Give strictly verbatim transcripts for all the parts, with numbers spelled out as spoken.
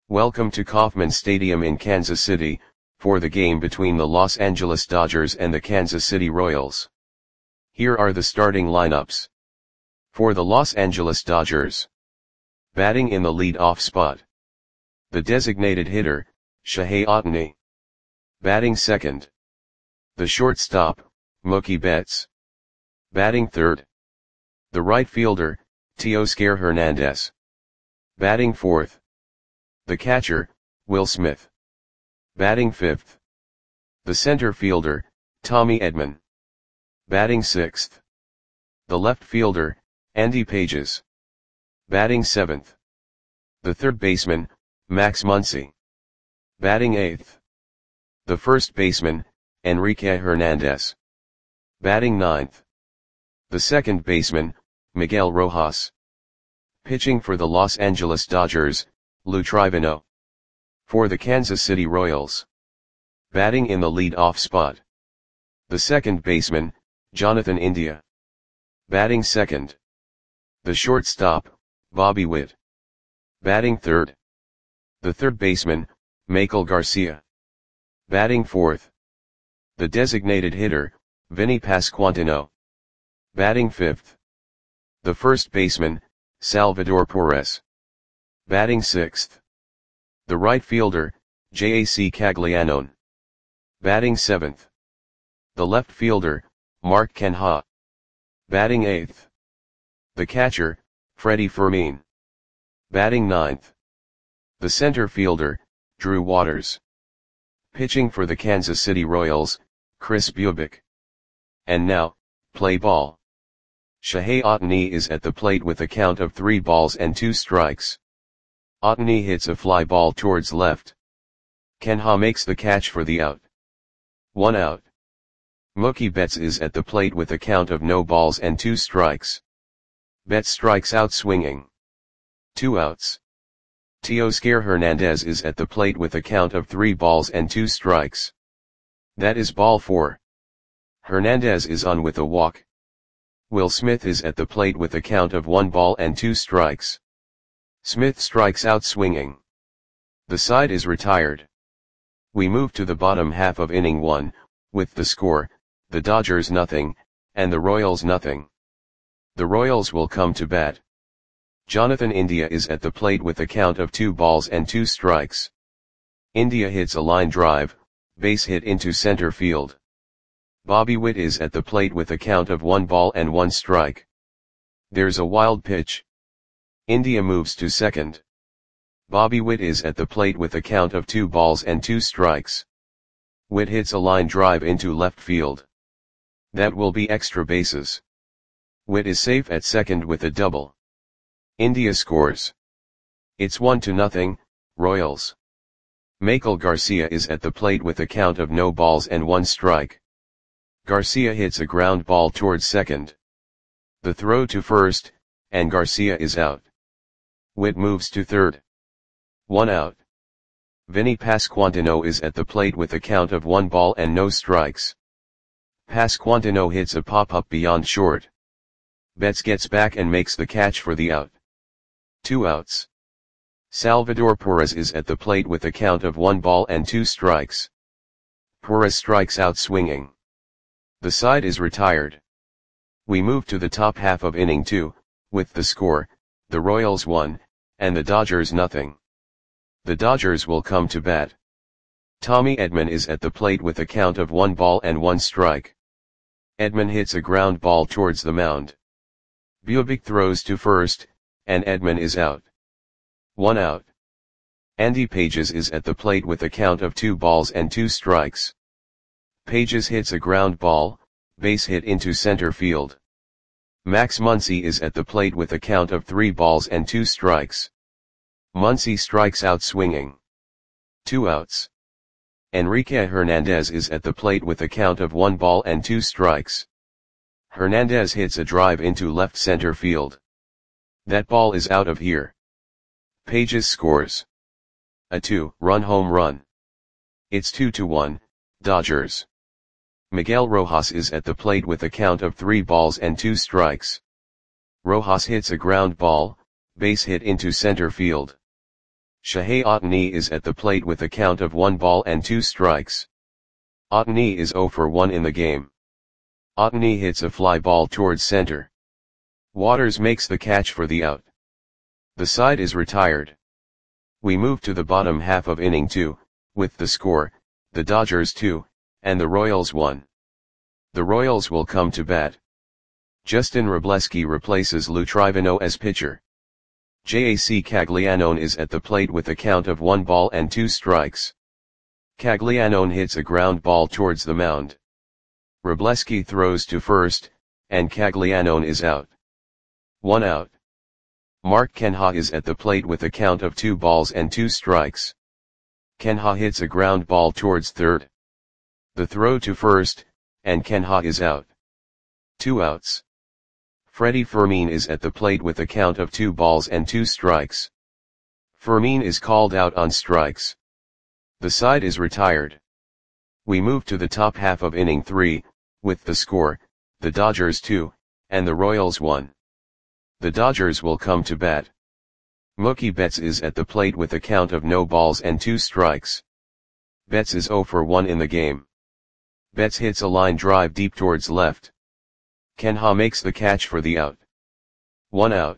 Welcome to Kauffman Stadium in Kansas City, for the game between the Los Angeles Dodgers and the Kansas City Royals. Here are the starting lineups. For the Los Angeles Dodgers. Batting in the lead-off spot. The designated hitter, Shohei Ohtani. Batting second. The shortstop, Mookie Betts. Batting third. The right fielder, Teoscar Hernandez. Batting fourth. The catcher, Will Smith. Batting fifth. The center fielder, Tommy Edman. Batting sixth. The left fielder, Andy Pages. Batting seventh. The third baseman, Max Muncy. Batting eighth. The first baseman, Enrique Hernandez. Batting ninth. The second baseman, Miguel Rojas. Pitching for the Los Angeles Dodgers, Lou Trivino. For the Kansas City Royals. Batting in the lead-off spot. The second baseman, Jonathan India. Batting second. The shortstop, Bobby Witt. Batting third. The third baseman, Maikel Garcia. Batting fourth. The designated hitter, Vinny Pasquantino. Batting fifth. The first baseman, Salvador Perez. Batting sixth. The right fielder, J A C Caglianone. Batting seventh. The left fielder, Mark Canha. Batting eighth. The catcher, Freddie Fermin. Batting ninth. The center fielder, Drew Waters. Pitching for the Kansas City Royals, Kris Bubic. And now, play ball. Shohei Ohtani is at the plate with a count of three balls and two strikes. Ohtani hits a fly ball towards left. Canha makes the catch for the out. One out. Mookie Betts is at the plate with a count of no balls and two strikes. Betts strikes out swinging. Two outs. Teoscar Hernandez is at the plate with a count of three balls and two strikes. That is ball four. Hernandez is on with a walk. Will Smith is at the plate with a count of one ball and two strikes. Smith strikes out swinging. The side is retired. We move to the bottom half of inning one, with the score, the Dodgers nothing, and the Royals nothing. The Royals will come to bat. Jonathan India is at the plate with a count of two balls and two strikes. India hits a line drive, base hit into center field. Bobby Witt is at the plate with a count of one ball and one strike. There's a wild pitch. India moves to second. Bobby Witt is at the plate with a count of two balls and two strikes. Witt hits a line drive into left field. That will be extra bases. Witt is safe at second with a double. India scores. It's one to nothing, Royals. Maikel Garcia is at the plate with a count of no balls and one strike. Garcia hits a ground ball towards second. The throw to first, and Garcia is out. Witt moves to third. One out. Vinny Pasquantino is at the plate with a count of one ball and no strikes. Pasquantino hits a pop-up beyond short. Betts gets back and makes the catch for the out. Two outs. Salvador Perez is at the plate with a count of one ball and two strikes. Perez strikes out swinging. The side is retired. We move to the top half of inning two, with the score, the Royals one, and the Dodgers nothing. The Dodgers will come to bat. Tommy Edman is at the plate with a count of one ball and one strike. Edman hits a ground ball towards the mound. Bubic throws to first, and Edman is out. One out. Andy Pages is at the plate with a count of two balls and two strikes. Pages hits a ground ball, base hit into center field. Max Muncy is at the plate with a count of three balls and two strikes. Muncy strikes out swinging. Two outs. Enrique Hernandez is at the plate with a count of one ball and two strikes. Hernandez hits a drive into left center field. That ball is out of here. Pages scores a two-run home run. It's two to one, Dodgers. Miguel Rojas is at the plate with a count of three balls and two strikes. Rojas hits a ground ball, base hit into center field. Shohei Ohtani is at the plate with a count of one ball and two strikes. Ohtani is zero for one in the game. Ohtani hits a fly ball towards center. Waters makes the catch for the out. The side is retired. We move to the bottom half of inning two, with the score, the Dodgers two, and the Royals one. The Royals will come to bat. Justin Wroblewski replaces Lou Trivino as pitcher. Jack Caglianone is at the plate with a count of one ball and two strikes. Caglianone hits a ground ball towards the mound. Wroblewski throws to first, and Caglianone is out. One out. Mark Canha is at the plate with a count of two balls and two strikes. Canha hits a ground ball towards third. The throw to first, and Canha is out. Two outs. Freddie Fermin is at the plate with a count of two balls and two strikes. Fermin is called out on strikes. The side is retired. We move to the top half of inning three, with the score, the Dodgers two, and the Royals one. The Dodgers will come to bat. Mookie Betts is at the plate with a count of no balls and two strikes. Betts is zero for one in the game. Betts hits a line drive deep towards left. Canha makes the catch for the out. One out.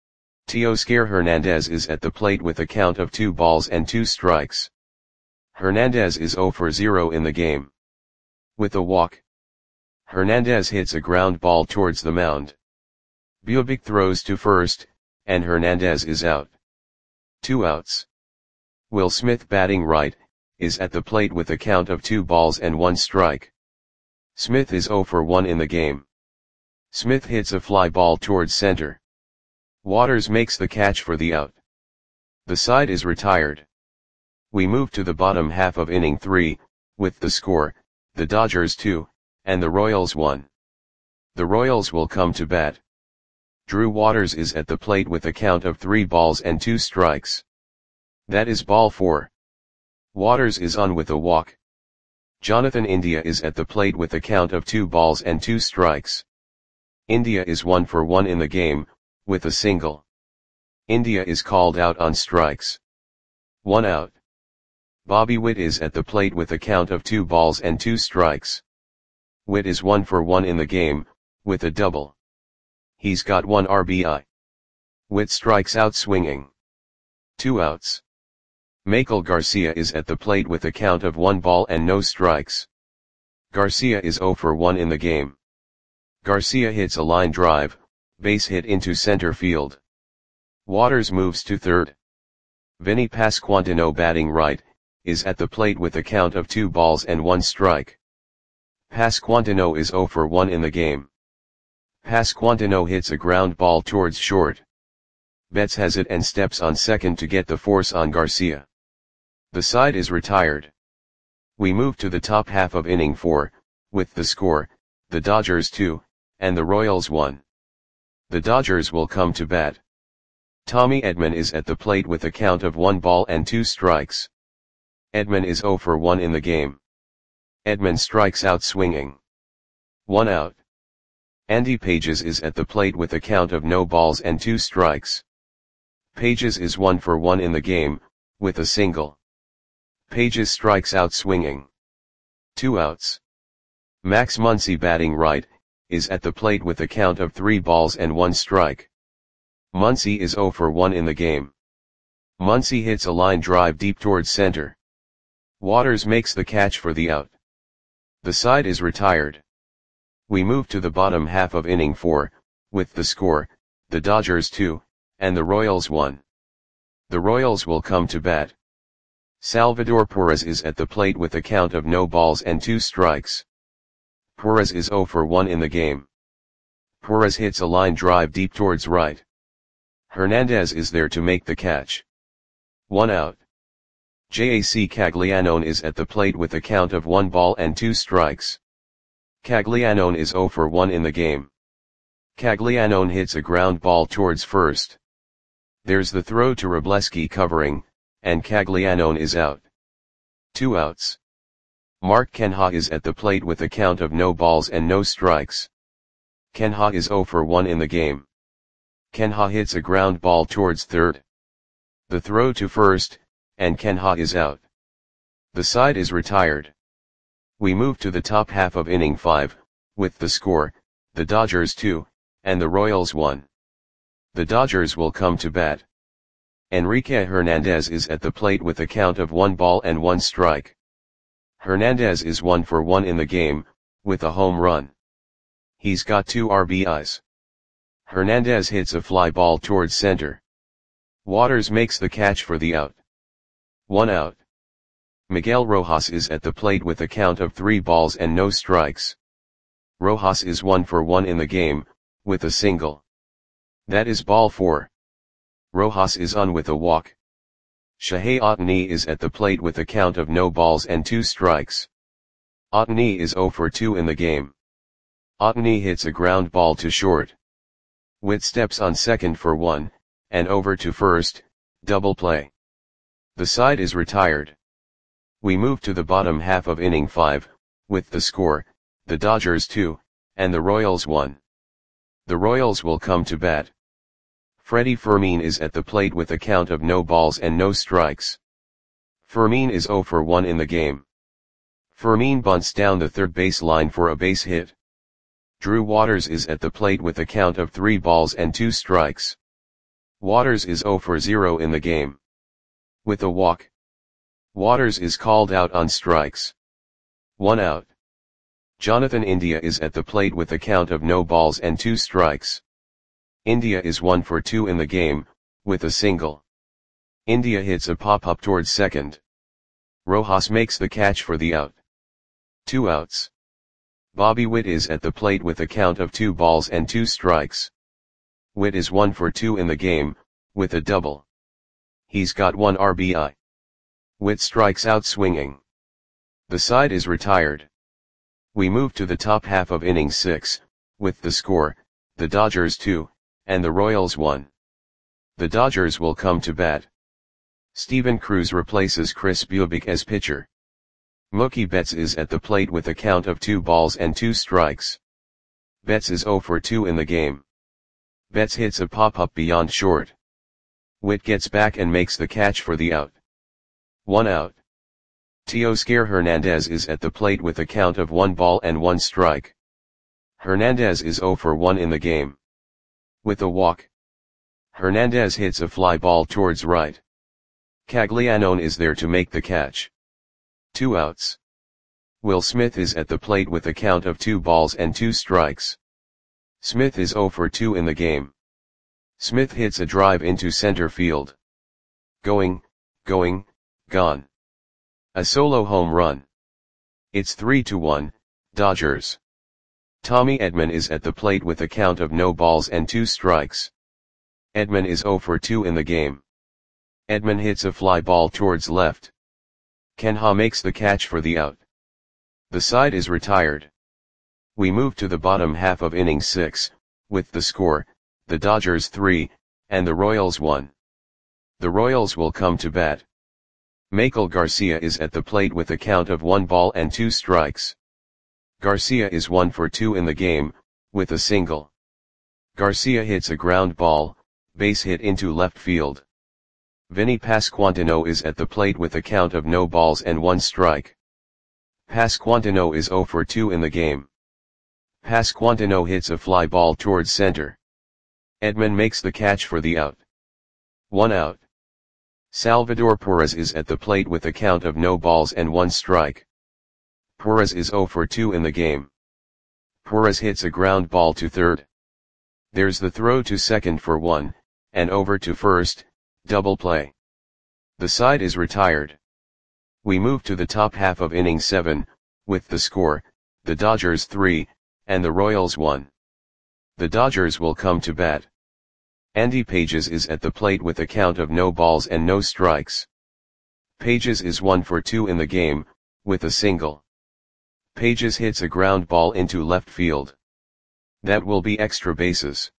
Teoscar Hernandez is at the plate with a count of two balls and two strikes. Hernandez is zero for zero in the game. With a walk, Hernandez hits a ground ball towards the mound. Bubic throws to first, and Hernandez is out. Two outs. Will Smith, batting right, is at the plate with a count of two balls and one strike. Smith is zero for one in the game. Smith hits a fly ball towards center. Waters makes the catch for the out. The side is retired. We move to the bottom half of inning three, with the score, the Dodgers two, and the Royals one. The Royals will come to bat. Drew Waters is at the plate with a count of three balls and two strikes. That is ball four. Waters is on with a walk. Jonathan India is at the plate with a count of two balls and two strikes. India is one for one in the game, with a single. India is called out on strikes. One out. Bobby Witt is at the plate with a count of two balls and two strikes. Witt is one for one in the game, with a double. He's got one R B I. Witt strikes out swinging. Two outs. Michael Garcia is at the plate with a count of one ball and no strikes. Garcia is zero for one in the game. Garcia hits a line drive, base hit into center field. Waters moves to third. Vinny Pasquantino, batting right, is at the plate with a count of two balls and one strike. Pasquantino is zero for one in the game. Pasquantino hits a ground ball towards short. Betts has it and steps on second to get the force on Garcia. The side is retired. We move to the top half of inning four, with the score, the Dodgers two, and the Royals one. The Dodgers will come to bat. Tommy Edman is at the plate with a count of one ball and two strikes. Edman is zero for one in the game. Edman strikes out swinging. One out. Andy Pages is at the plate with a count of no balls and two strikes. Pages is one for one in the game, with a single. Pages strikes out swinging. Two outs. Max Muncy, batting right, is at the plate with a count of three balls and one strike. Muncy is zero for one in the game. Muncy hits a line drive deep towards center. Waters makes the catch for the out. The side is retired. We move to the bottom half of inning four, with the score, the Dodgers two, and the Royals one. The Royals will come to bat. Salvador Perez is at the plate with a count of no balls and two strikes. Perez is zero for one in the game. Perez hits a line drive deep towards right. Hernandez is there to make the catch. One out. Jack Caglianone is at the plate with a count of one ball and two strikes. Caglianone is zero for one in the game. Caglianone hits a ground ball towards first. There's the throw to Wroblewski covering, and Caglianone is out. Two outs. Mark Canha is at the plate with a count of no balls and no strikes. Canha is zero for one in the game. Canha hits a ground ball towards third. The throw to first, and Ken Ha is out. The side is retired. We move to the top half of inning five, with the score, the Dodgers two, and the Royals one. The Dodgers will come to bat. Enrique Hernandez is at the plate with a count of one ball and one strike. Hernandez is one for one in the game, with a home run. He's got two R B Is. Hernandez hits a fly ball towards center. Waters makes the catch for the out. One out. Miguel Rojas is at the plate with a count of three balls and no strikes. Rojas is one for one in the game, with a single. That is ball four. Rojas is on with a walk. Shohei Ohtani is at the plate with a count of no balls and two strikes. Ohtani is zero for two in the game. Ohtani hits a ground ball to short. Witt steps on second for one, and over to first, double play. The side is retired. We move to the bottom half of inning five, with the score, the Dodgers two, and the Royals one. The Royals will come to bat. Freddie Fermin is at the plate with a count of no balls and no strikes. Fermin is zero for one in the game. Fermin bunts down the third base line for a base hit. Drew Waters is at the plate with a count of three balls and two strikes. Waters is zero for zero in the game. With a walk. Waters is called out on strikes. One out. Jonathan India is at the plate with a count of no balls and two strikes. India is one for two in the game, with a single. India hits a pop-up towards second. Rojas makes the catch for the out. Two outs. Bobby Witt is at the plate with a count of two balls and two strikes. Witt is one for two in the game, with a double. He's got one R B I. Witt strikes out swinging. The side is retired. We move to the top half of inning six, with the score, the Dodgers two, and the Royals one. The Dodgers will come to bat. Steven Cruz replaces Chris Bubic as pitcher. Mookie Betts is at the plate with a count of two balls and two strikes. Betts is zero for two in the game. Betts hits a pop-up beyond short. Witt gets back and makes the catch for the out. One out. Teoscar Hernandez is at the plate with a count of one ball and one strike. Hernandez is zero for one in the game. With a walk. Hernandez hits a fly ball towards right. Caglianone is there to make the catch. Two outs. Will Smith is at the plate with a count of two balls and two strikes. Smith is zero for two in the game. Smith hits a drive into center field. Going, going, gone. A solo home run. It's three to one, Dodgers. Tommy Edman is at the plate with a count of no balls and two strikes. Edman is zero for two in the game. Edman hits a fly ball towards left. Ken Ha makes the catch for the out. The side is retired. We move to the bottom half of inning six, with the score, the Dodgers three, and the Royals one. The Royals will come to bat. Michael Garcia is at the plate with a count of one ball and two strikes. Garcia is one for two in the game, with a single. Garcia hits a ground ball, base hit into left field. Vinny Pasquantino is at the plate with a count of no balls and one strike. Pasquantino is zero for two in the game. Pasquantino hits a fly ball towards center. Edman makes the catch for the out. One out. Salvador Perez is at the plate with a count of no balls and one strike. Perez is zero for two in the game. Perez hits a ground ball to third. There's the throw to second for one, and over to first, double play. The side is retired. We move to the top half of inning seven, with the score, the Dodgers three, and the Royals one. The Dodgers will come to bat. Andy Pages is at the plate with a count of no balls and no strikes. Pages is one for two in the game, with a single. Pages hits a ground ball into left field. That will be extra bases.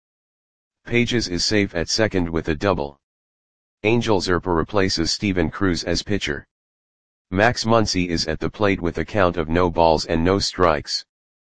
Pages is safe at second with a double. Angel Zerpa replaces Steven Cruz as pitcher. Max Muncy is at the plate with a count of no balls and no strikes.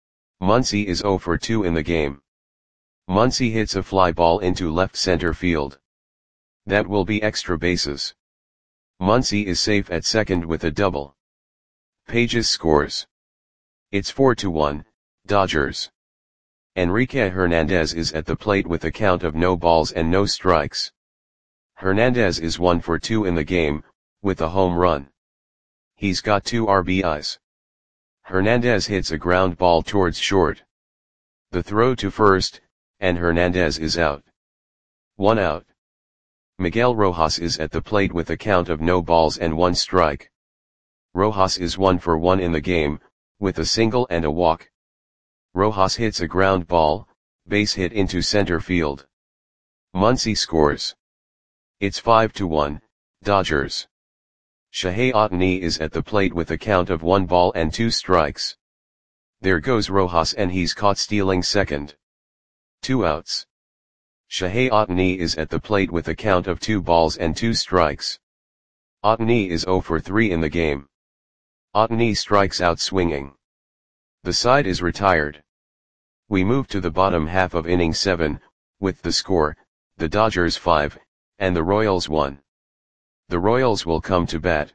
Muncy is zero for two in the game. Muncy hits a fly ball into left center field. That will be extra bases. Muncy is safe at second with a double. Pages scores. It's four to one, Dodgers. Enrique Hernandez is at the plate with a count of no balls and no strikes. Hernandez is one for two in the game, with a home run. He's got two R B Is. Hernandez hits a ground ball towards short. The throw to first, and Hernandez is out. One out. Miguel Rojas is at the plate with a count of no balls and one strike. Rojas is one for one in the game, with a single and a walk. Rojas hits a ground ball, base hit into center field. Muncy scores. It's five to one, Dodgers. Shohei Ohtani is at the plate with a count of one ball and two strikes. There goes Rojas and he's caught stealing second. Two outs. Shohei Ohtani is at the plate with a count of two balls and two strikes. Ohtani is zero for three in the game. Ohtani strikes out swinging. The side is retired. We move to the bottom half of inning seven, with the score, the Dodgers five, and the Royals one. The Royals will come to bat.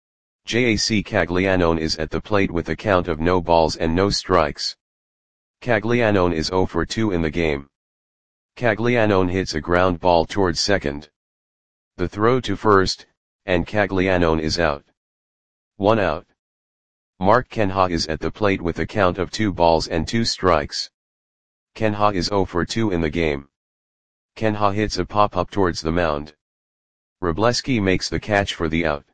J A C Caglianone is at the plate with a count of no balls and no strikes. Caglianone is zero for two in the game. Caglianone hits a ground ball towards second. The throw to first, and Caglianone is out. One out. Mark Canha is at the plate with a count of two balls and two strikes. Canha is zero for two in the game. Canha hits a pop-up towards the mound. Wróblewski makes the catch for the out.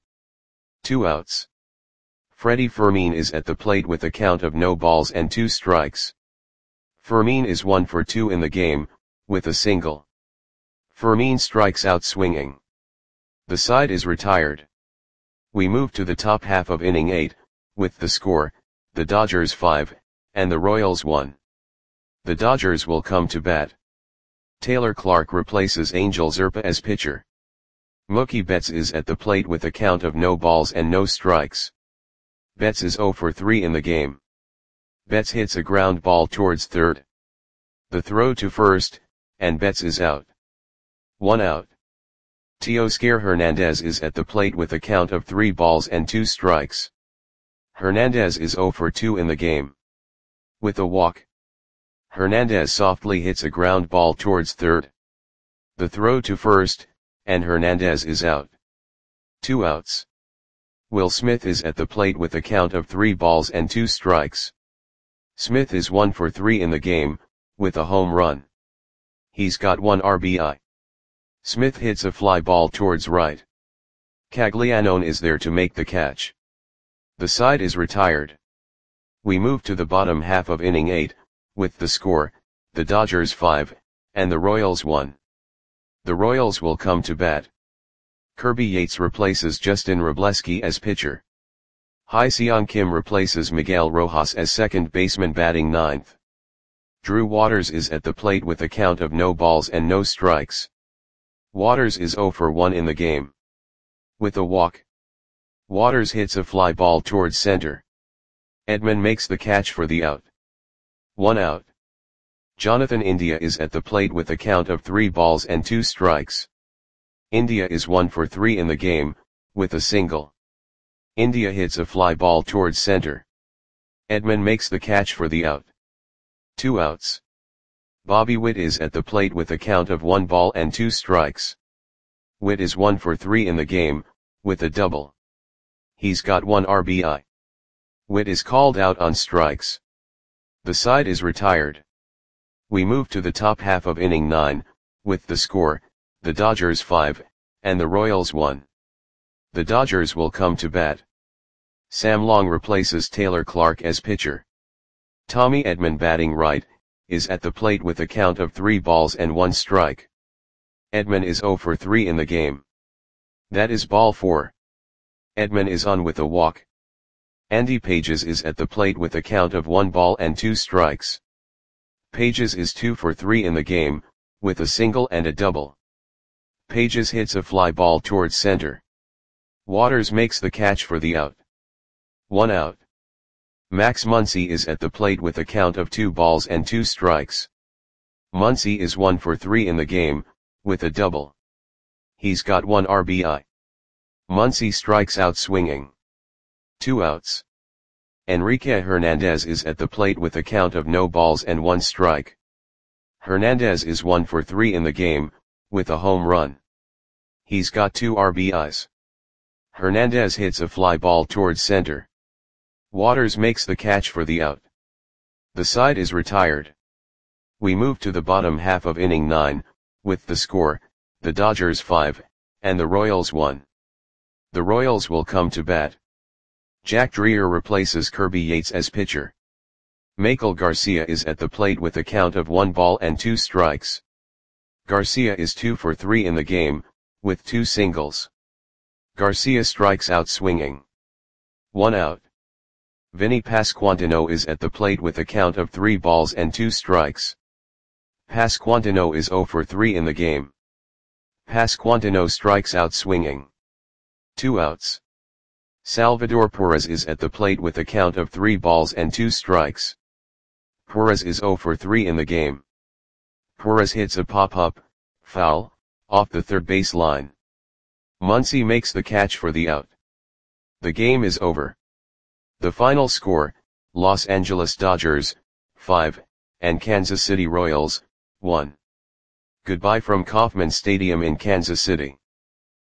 Two outs. Freddie Fermin is at the plate with a count of no balls and two strikes. Fermin is one for two in the game, with a single. Fermin strikes out swinging. The side is retired. We move to the top half of inning eight, with the score, the Dodgers five, and the Royals one. The Dodgers will come to bat. Taylor Clark replaces Angel Zerpa as pitcher. Mookie Betts is at the plate with a count of no balls and no strikes. Betts is zero for three in the game. Betts hits a ground ball towards third. The throw to first, and Betts is out. One out. Teoscar Hernandez is at the plate with a count of three balls and two strikes. Hernandez is zero for two in the game. With a walk. Hernandez softly hits a ground ball towards third. The throw to first, and Hernandez is out. Two outs. Will Smith is at the plate with a count of three balls and two strikes. Smith is one for three in the game, with a home run. He's got one R B I. Smith hits a fly ball towards right. Caglianone is there to make the catch. The side is retired. We move to the bottom half of inning eight, with the score, the Dodgers five, and the Royals one. The Royals will come to bat. Kirby Yates replaces Justin Wróblewski as pitcher. Hye-Seong Kim replaces Miguel Rojas as second baseman batting ninth. Drew Waters is at the plate with a count of no balls and no strikes. Waters is zero for one in the game. With a walk. Waters hits a fly ball towards center. Edman makes the catch for the out. One out. Jonathan India is at the plate with a count of three balls and two strikes. India is one for three in the game, with a single. India hits a fly ball towards center. Edman makes the catch for the out. Two outs. Bobby Witt is at the plate with a count of one ball and two strikes. Witt is one for three in the game, with a double. He's got one R B I. Witt is called out on strikes. The side is retired. We move to the top half of inning nine, with the score, the Dodgers five, and the Royals one. The Dodgers will come to bat. Sam Long replaces Taylor Clark as pitcher. Tommy Edman batting right, is at the plate with a count of three balls and one strike. Edman is zero for three in the game. That is ball four. Edman is on with a walk. Andy Pages is at the plate with a count of one ball and two strikes. Pages is two for three in the game, with a single and a double. Pages hits a fly ball towards center. Waters makes the catch for the out. One out. Max Muncy is at the plate with a count of two balls and two strikes. Muncy is one for three in the game, with a double. He's got one R B I. Muncy strikes out swinging. Two outs. Enrique Hernandez is at the plate with a count of no balls and one strike. Hernandez is one for three in the game, with a home run. He's got two R B Is. Hernandez hits a fly ball towards center. Waters makes the catch for the out. The side is retired. We move to the bottom half of inning nine, with the score, the Dodgers five, and the Royals one. The Royals will come to bat. Jack Dreher replaces Kirby Yates as pitcher. Maikel Garcia is at the plate with a count of one ball and two strikes. Garcia is two for three in the game, with two singles. Garcia strikes out swinging. One out. Vinny Pasquantino is at the plate with a count of three balls and two strikes. Pasquantino is zero for three in the game. Pasquantino strikes out swinging. Two outs. Salvador Perez is at the plate with a count of three balls and two strikes. Perez is zero for three in the game. Perez hits a pop-up, foul, off the third base line. Muncy makes the catch for the out. The game is over. The final score, Los Angeles Dodgers, five, and Kansas City Royals, one. Goodbye from Kauffman Stadium in Kansas City.